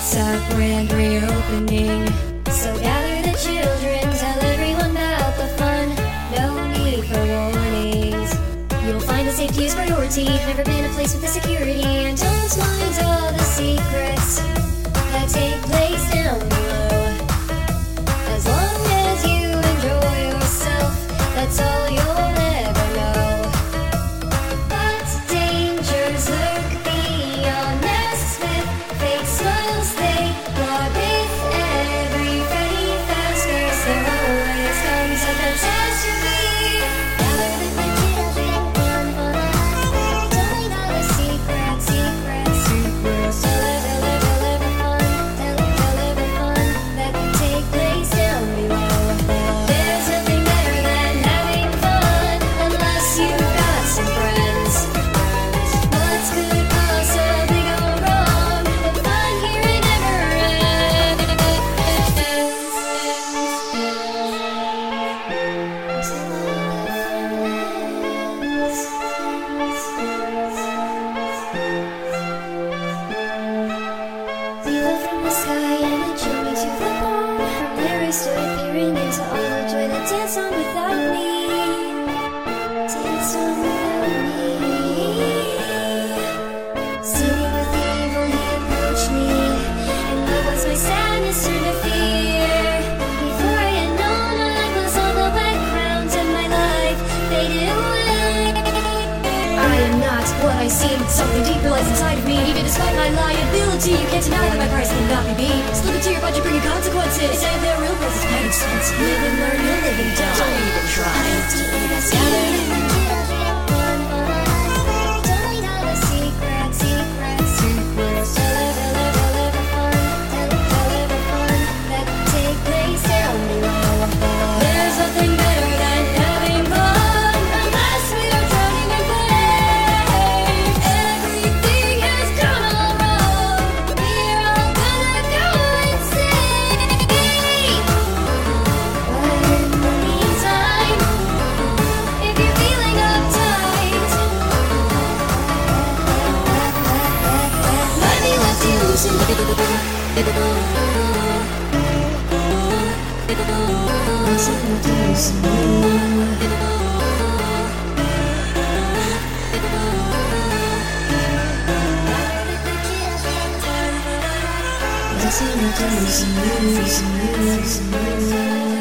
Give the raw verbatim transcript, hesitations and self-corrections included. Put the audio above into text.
a grand reopening. So gather the children, tell everyone about the fun. No need for warnings. You'll find the safety is priority. Never been a place with the security. And don't mind all the secrets that take place down below. As long as you enjoy yourself, that's all you'll ever know. But dangers lurk beyond masks with fake smiles they blot with every Freddy Fazbear's. There always comes a catastrophe. Gather with the children, fun, fun. Don't leave all the secrets, secrets, secrets. Tell it, tell it, tell it, fun. Tell it, tell it, fun that take place down below. There's nothing better than having fun, unless you've got some friends. What could possibly go wrong? The fun here it never ends. We fell from the sky and it showed me to the bone. From there I stood peering into all the joy that danced on without me. Danced on without me. Sitting with the evil, he approached me, and what was my sadness turned to fear. Before I had known, my life was on the background, and my life faded away. I am not what I seem. Something deeper lies inside of me. Even despite my liability, you can't deny that my price cannot be beat. Slip into your budget, bring your consequences. They say their real price is quite expensive. Live and learn, you'll live and die. Don't even try. Gather in the children, fun, fun. Don't leave all the secrets, secrets, secrets. Tell it, tell it, tell it, fun. Tell it, tell it, fun that take place down below. There's nothing better than having fun, unless we are drowning in pain. Everything has gone all wrong. We're all gonna go insane. But in the meantime, if you're feeling uptight, let me lift you to Let's